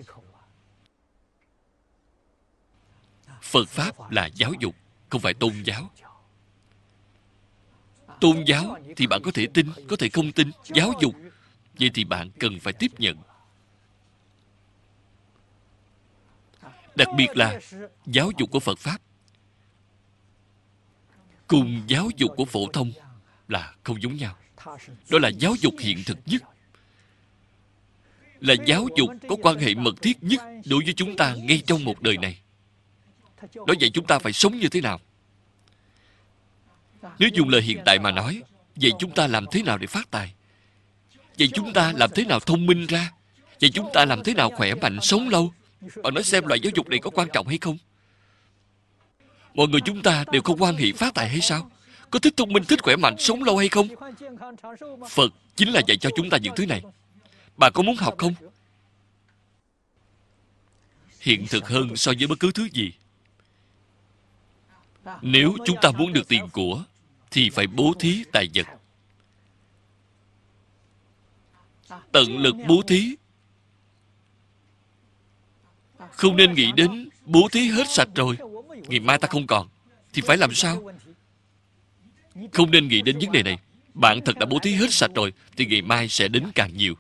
Phật Pháp là giáo dục, không phải tôn giáo. Tôn giáo thì bạn có thể tin, có thể không tin. Giáo dục, vậy thì bạn cần phải tiếp nhận. Đặc biệt là giáo dục của Phật Pháp cùng giáo dục của phổ thông là không giống nhau. Đó là giáo dục hiện thực nhất, là giáo dục có quan hệ mật thiết nhất đối với chúng ta ngay trong một đời này. Nói vậy chúng ta phải sống như thế nào? Nếu dùng lời hiện tại mà nói, vậy chúng ta làm thế nào để phát tài? Vậy chúng ta làm thế nào thông minh ra? Vậy chúng ta làm thế nào khỏe mạnh, sống lâu? Bạn nói xem loại giáo dục này có quan trọng hay không? Mọi người chúng ta đều không hoan hỷ phát tài hay sao? Có thích thông minh, thích khỏe mạnh, sống lâu hay không? Phật chính là dạy cho chúng ta những thứ này. Bà có muốn học không? Hiện thực hơn so với bất cứ thứ gì. Nếu chúng ta muốn được tiền của, thì phải bố thí tài vật. Tận lực bố thí. Không nên nghĩ đến bố thí hết sạch rồi, ngày mai ta không còn, thì phải làm sao? Không nên nghĩ đến vấn đề này. Bạn thật đã bố thí hết sạch rồi, thì ngày mai sẽ đến càng nhiều.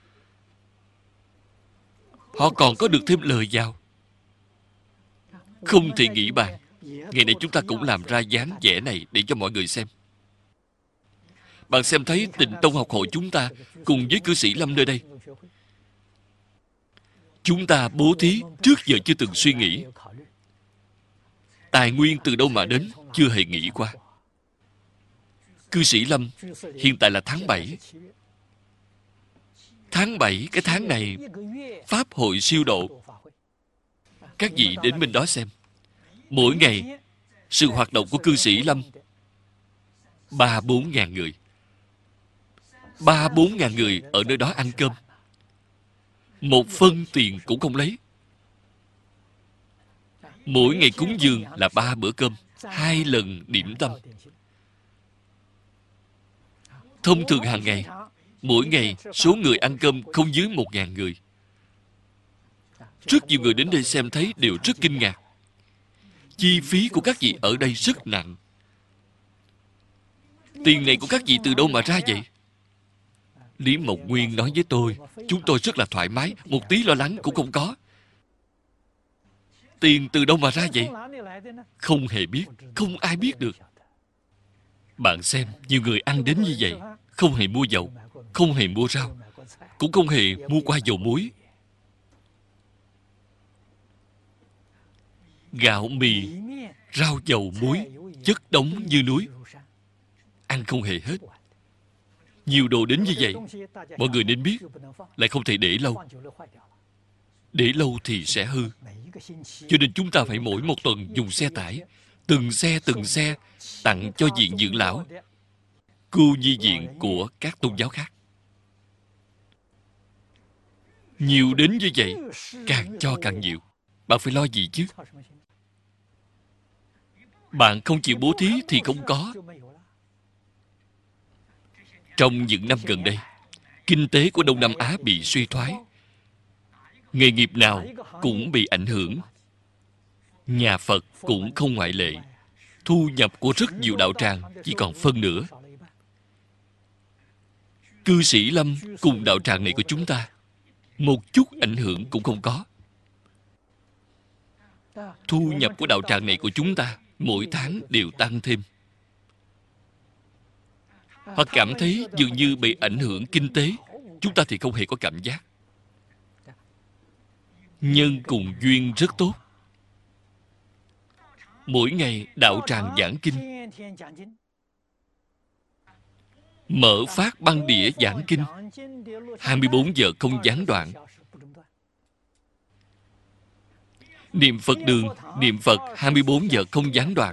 Họ còn có được thêm lời vào. Không thể nghĩ bàn. Ngày nay chúng ta cũng làm ra dáng vẻ này để cho mọi người xem. Bạn xem thấy Tịnh Tông học hội chúng ta cùng với cư sĩ Lâm nơi đây. Chúng ta bố thí trước giờ chưa từng suy nghĩ. Tài nguyên từ đâu mà đến, chưa hề nghĩ qua. Cư sĩ Lâm, hiện tại là tháng bảy. Tháng bảy, cái tháng này, Pháp hội siêu độ. Các vị đến bên đó xem. Mỗi ngày, sự hoạt động của cư sĩ Lâm, ba bốn ngàn người. Ba bốn ngàn người ở nơi đó ăn cơm. Một phân tiền cũng không lấy. Mỗi ngày cúng dường là ba bữa cơm, hai lần điểm tâm. Thông thường hàng ngày, mỗi ngày số người ăn cơm không dưới một ngàn người. Rất nhiều người đến đây xem thấy đều rất kinh ngạc. Chi phí của các vị ở đây rất nặng. Tiền này của các vị từ đâu mà ra vậy? Lý Mộc Nguyên nói với tôi, chúng tôi rất là thoải mái, một tí lo lắng cũng không có. Tiền từ đâu mà ra vậy? Không hề biết, không ai biết được. Bạn xem, nhiều người ăn đến như vậy, không hề mua dầu, không hề mua rau, cũng không hề mua qua dầu muối. Gạo, mì, rau, dầu, muối, chất đống như núi. Ăn không hề hết. Nhiều đồ đến như vậy, mọi người nên biết, lại không thể để lâu. Để lâu thì sẽ hư. Cho nên chúng ta phải mỗi một tuần dùng xe tải, từng xe từng xe tặng cho viện dưỡng lão, cô nhi viện của các tôn giáo khác. Nhiều đến như vậy, càng cho càng nhiều. Bạn phải lo gì chứ? Bạn không chịu bố thí thì không có. Trong những năm gần đây, kinh tế của Đông Nam Á bị suy thoái. Nghề nghiệp nào cũng bị ảnh hưởng. Nhà Phật cũng không ngoại lệ. Thu nhập của rất nhiều đạo tràng chỉ còn phân nửa. Cư sĩ Lâm cùng đạo tràng này của chúng ta, một chút ảnh hưởng cũng không có. Thu nhập của đạo tràng này của chúng ta mỗi tháng đều tăng thêm. Họ cảm thấy dường như bị ảnh hưởng kinh tế. Chúng ta thì không hề có cảm giác. Nhân cùng duyên rất tốt. Mỗi ngày đạo tràng giảng kinh, mở phát băng đĩa giảng kinh, hai mươi bốn giờ không gián đoạn. Niệm Phật đường, niệm Phật hai mươi bốn giờ không gián đoạn.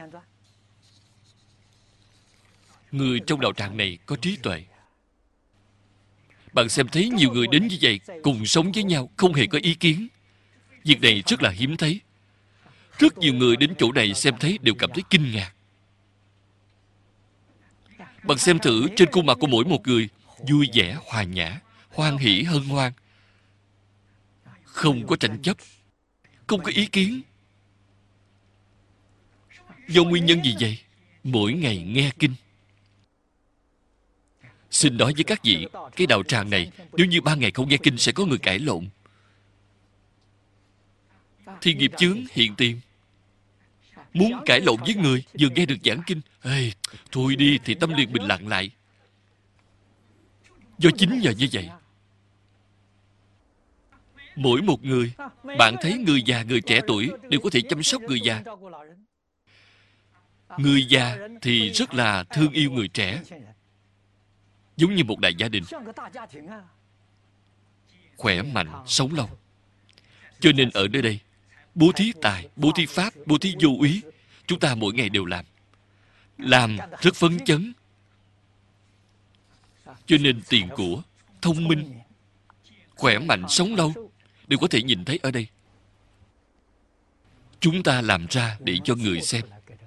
Người trong đạo tràng này có trí tuệ. Bạn xem thấy nhiều người đến như vậy, cùng sống với nhau, không hề có ý kiến. Việc này rất là hiếm thấy. Rất nhiều người đến chỗ này xem thấy đều cảm thấy kinh ngạc. Bạn xem thử trên khuôn mặt của mỗi một người, vui vẻ, hòa nhã, hoan hỷ, hân hoan. Không có tranh chấp, không có ý kiến. Do nguyên nhân gì vậy? Mỗi ngày nghe kinh. Xin nói với các vị, cái đạo tràng này, nếu như ba ngày không nghe kinh sẽ có người cãi lộn. Thì nghiệp chướng hiện tiền. Muốn cãi lộn với người, vừa nghe được giảng kinh, hey, thôi đi thì tâm liền bình lặng lại. Do chính nhờ như vậy. Mỗi một người, bạn thấy người già, người trẻ tuổi đều có thể chăm sóc người già. Người già thì rất là thương yêu người trẻ. Giống như một đại gia đình. Khỏe mạnh, sống lâu. Cho nên ở nơi đây, bố thí tài, bố thí pháp, bố thí vô úy, chúng ta mỗi ngày đều làm. Làm rất phấn chấn. Cho nên tiền của, thông minh, khỏe mạnh, sống lâu đều có thể nhìn thấy ở đây. Chúng ta làm ra để cho người xem.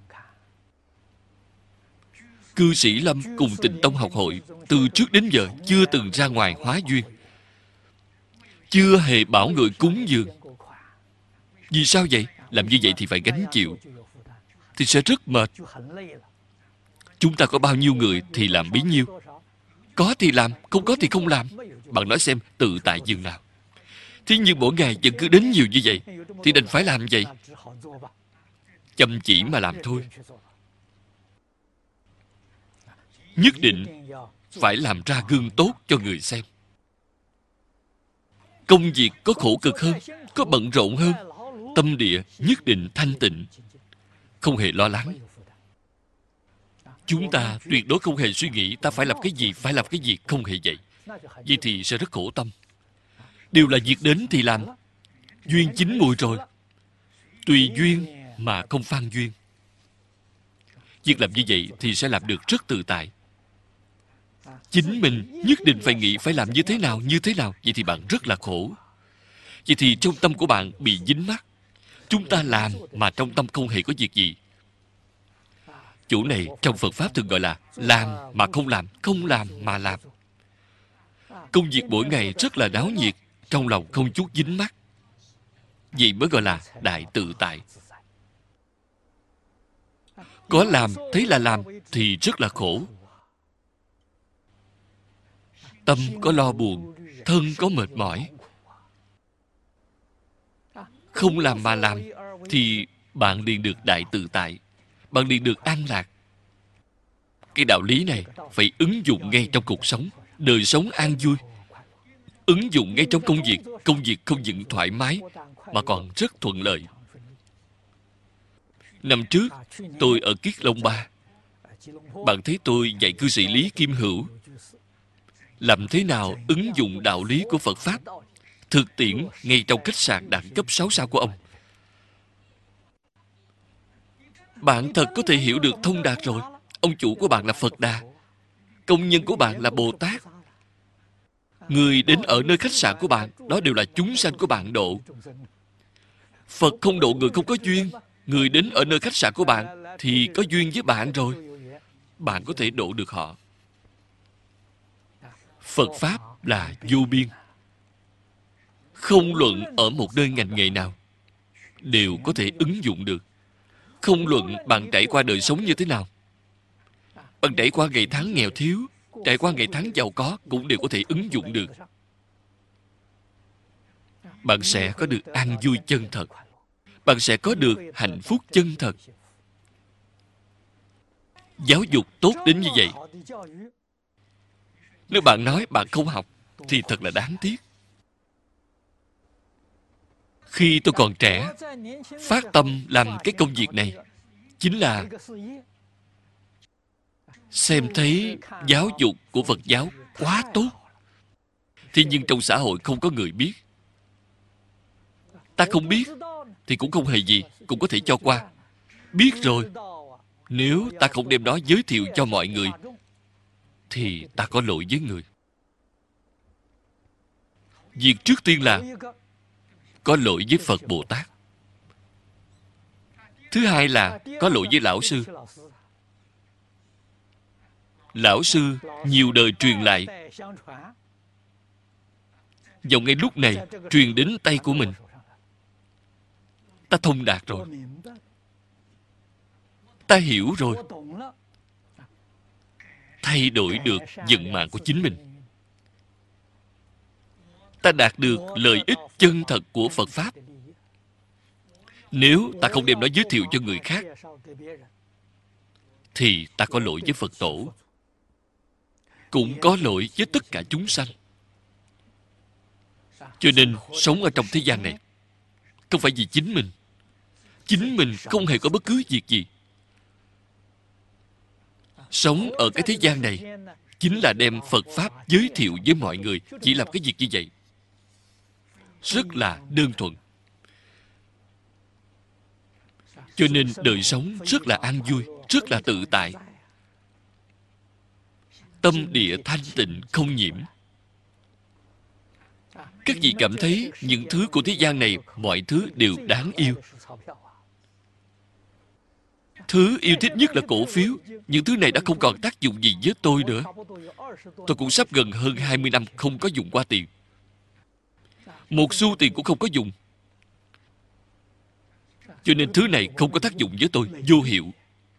Cư sĩ Lâm cùng Tịnh Tông học hội từ trước đến giờ chưa từng ra ngoài hóa duyên, chưa hề bảo người cúng dường. Vì sao vậy? Làm như vậy thì phải gánh chịu, thì sẽ rất mệt. Chúng ta có bao nhiêu người thì làm bấy nhiêu. Có thì làm, không có thì không làm. Bạn nói xem tự tại dường nào. Thế nhưng mỗi ngày vẫn cứ đến nhiều như vậy, thì đành phải làm vậy. Chăm chỉ mà làm thôi. Nhất định phải làm ra gương tốt cho người xem. Công việc có khổ cực hơn, có bận rộn hơn, tâm địa nhất định thanh tịnh, không hề lo lắng. Chúng ta tuyệt đối không hề suy nghĩ ta phải làm cái gì, phải làm cái gì, không hề vậy. Vậy thì sẽ rất khổ tâm. Đều là việc đến thì làm. Duyên chín mùi rồi, tùy duyên mà không phan duyên. Việc làm như vậy thì sẽ làm được rất tự tại. Chính mình nhất định phải nghĩ phải làm như thế nào, như thế nào. Vậy thì bạn rất là khổ. Vậy thì trong tâm của bạn bị dính mắc. Chúng ta làm mà trong tâm không hề có việc gì. Chỗ này trong Phật Pháp thường gọi là làm mà không làm, không làm mà làm. Công việc mỗi ngày rất là náo nhiệt, trong lòng không chút dính mắc. Vậy mới gọi là đại tự tại. Có làm thấy là làm thì rất là khổ. Tâm có lo buồn, thân có mệt mỏi. Không làm mà làm thì bạn liền được đại tự tại, bạn liền được an lạc. Cái đạo lý này phải ứng dụng ngay trong cuộc sống, đời sống an vui. Ứng dụng ngay trong công việc, công việc không những thoải mái mà còn rất thuận lợi. Năm trước, tôi ở Kiết Long Ba. Bạn thấy tôi dạy cư sĩ Lý Kim Hữu làm thế nào ứng dụng đạo lý của Phật Pháp thực tiễn ngay trong khách sạn đẳng cấp sáu sao của ông. Bạn thật có thể hiểu được thông đạt rồi. Ông chủ của bạn là Phật Đà, công nhân của bạn là Bồ Tát. Người đến ở nơi khách sạn của bạn, đó đều là chúng sanh của bạn độ. Phật không độ người không có duyên. Người đến ở nơi khách sạn của bạn thì có duyên với bạn rồi. Bạn có thể độ được họ. Phật Pháp là vô biên. Không luận ở một nơi ngành nghề nào, đều có thể ứng dụng được. Không luận bạn trải qua đời sống như thế nào, bạn trải qua ngày tháng nghèo thiếu, trải qua ngày tháng giàu có, cũng đều có thể ứng dụng được. Bạn sẽ có được an vui chân thật. Bạn sẽ có được hạnh phúc chân thật. Giáo dục tốt đến như vậy, nếu bạn nói bạn không học thì thật là đáng tiếc. Khi tôi còn trẻ, phát tâm làm cái công việc này chính là xem thấy giáo dục của Phật giáo quá tốt. Thế nhưng trong xã hội không có người biết. Ta không biết thì cũng không hề gì, cũng có thể cho qua. Biết rồi, nếu ta không đem nó giới thiệu cho mọi người thì ta có lỗi với người. Việc trước tiên là có lỗi với Phật Bồ Tát. Thứ hai là có lỗi với lão sư. Lão sư nhiều đời truyền lại, vào ngay lúc này truyền đến tay của mình. Ta thông đạt rồi, ta hiểu rồi, thay đổi được vận mạng của chính mình. Ta đạt được lợi ích chân thật của Phật Pháp. Nếu ta không đem nó giới thiệu cho người khác thì ta có lỗi với Phật Tổ, cũng có lỗi với tất cả chúng sanh. Cho nên sống ở trong thế gian này không phải vì chính mình. Chính mình không hề có bất cứ việc gì. Sống ở cái thế gian này chính là đem Phật Pháp giới thiệu với mọi người. Chỉ làm cái việc như vậy, rất là đơn thuần. Cho nên đời sống rất là an vui, rất là tự tại. Tâm địa thanh tịnh không nhiễm. Các vị cảm thấy những thứ của thế gian này, mọi thứ đều đáng yêu. Thứ yêu thích nhất là cổ phiếu. Những thứ này đã không còn tác dụng gì với tôi nữa. Tôi cũng sắp gần hơn hai mươi năm không có dùng qua tiền. Một xu tiền cũng không có dùng. Cho nên thứ này không có tác dụng với tôi, vô hiệu.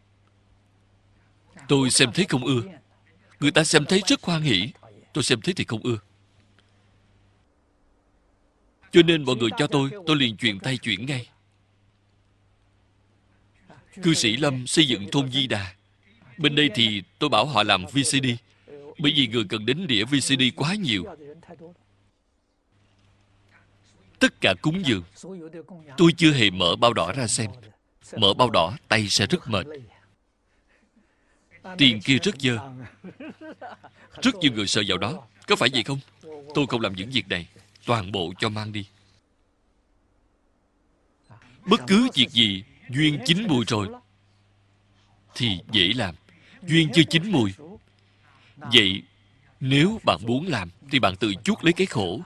Tôi xem thấy không ưa. Người ta xem thấy rất hoan hỷ, tôi xem thấy thì không ưa. Cho nên mọi người cho tôi, tôi liền chuyển tay chuyển ngay. Cư sĩ Lâm xây dựng thôn Di Đà. Bên đây thì tôi bảo họ làm vê xê đê, bởi vì người cần đến đĩa vê xê đê quá nhiều. Tất cả cúng dường, tôi chưa hề mở bao đỏ ra xem. Mở bao đỏ tay sẽ rất mệt. Tiền kia rất dơ. Rất nhiều người sợ vào đó. Có phải vậy không? Tôi không làm những việc này, toàn bộ cho mang đi. Bất cứ việc gì duyên chín mùi rồi thì dễ làm. Duyên chưa chín mùi, vậy nếu bạn muốn làm thì bạn tự chuốc lấy cái khổ.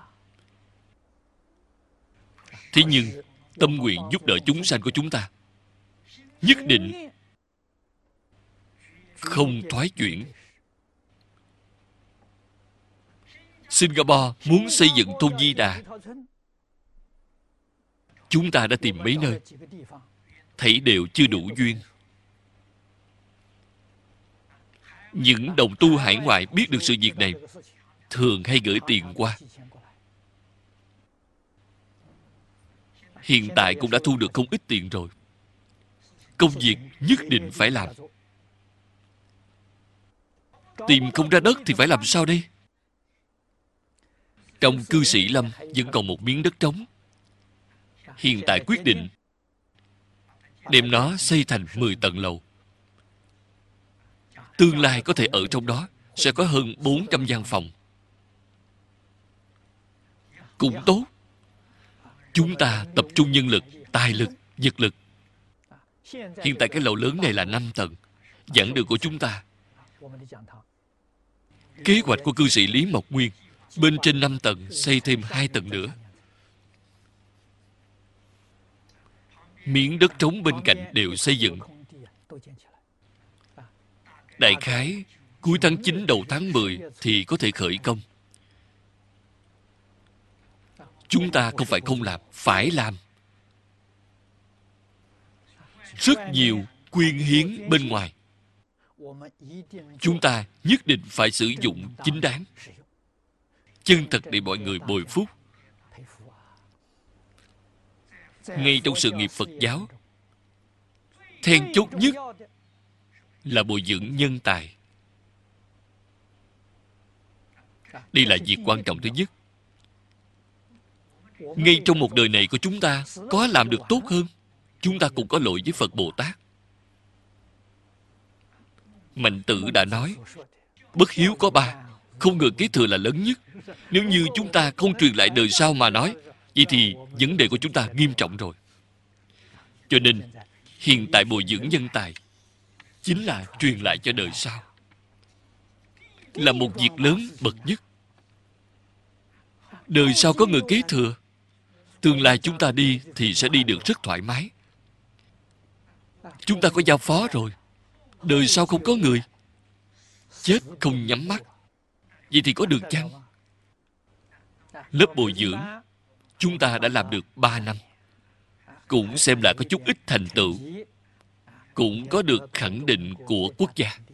Thế nhưng tâm nguyện giúp đỡ chúng sanh của chúng ta nhất định không thoái chuyển. Singapore muốn xây dựng thôn Di Đà, Chúng ta đã tìm mấy nơi, thấy đều chưa đủ duyên. Những đồng tu hải ngoại biết được sự việc này, thường hay gửi tiền qua. Hiện tại cũng đã thu được không ít tiền rồi. Công việc nhất định phải làm. Tìm không ra đất thì phải làm sao đây? Trong cư sĩ lâm vẫn còn một miếng đất trống. Hiện tại quyết định đem nó xây thành mười tầng lầu. Tương lai có thể ở trong đó sẽ có hơn bốn trăm gian phòng. Cũng tốt. Chúng ta tập trung nhân lực, tài lực, vật lực. Hiện tại cái lầu lớn này là năm tầng. Giảng đường của chúng ta, kế hoạch của cư sĩ Lý Mộc Nguyên, bên trên năm tầng xây thêm hai tầng nữa. Miếng đất trống bên cạnh đều xây dựng. Đại khái cuối tháng chín đầu tháng mười thì có thể khởi công. Chúng ta không phải không làm, phải làm. Rất nhiều quyên hiến bên ngoài, chúng ta nhất định phải sử dụng chính đáng, chân thật để mọi người bồi phúc. Ngay trong sự nghiệp Phật giáo, then chốt nhất là bồi dưỡng nhân tài. Đây là việc quan trọng thứ nhất. Ngay trong một đời này của chúng ta, có làm được tốt hơn, chúng ta cũng có lỗi với Phật Bồ Tát. Mạnh Tử đã nói, bất hiếu có ba, không ngờ kế thừa là lớn nhất. Nếu như chúng ta không truyền lại đời sau mà nói, vậy thì vấn đề của chúng ta nghiêm trọng rồi. Cho nên, hiện tại bồi dưỡng nhân tài chính là truyền lại cho đời sau, là một việc lớn bậc nhất. Đời sau có người kế thừa, tương lai chúng ta đi thì sẽ đi được rất thoải mái. Chúng ta có giao phó rồi, đời sau không có người, chết không nhắm mắt, vậy thì có được chăng? Lớp bồi dưỡng chúng ta đã làm được ba năm, cũng xem là có chút ít thành tựu, cũng có được khẳng định của quốc gia.